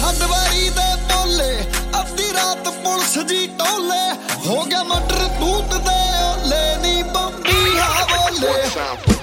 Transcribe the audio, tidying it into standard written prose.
ਹਡਵਾਰੀ ਦੇ ਬੋਲੇ ਅੱਧੀ ਰਾਤ ਪੁਲਿਸ ਜੀ ਟੋਲੇ ਹੋ ਗਿਆ ਮਟਰ ਤੂਤ ਦੇ ਓਲੇ ਨੀ ਬੰਬੀ ਆ ਬੋਲੇ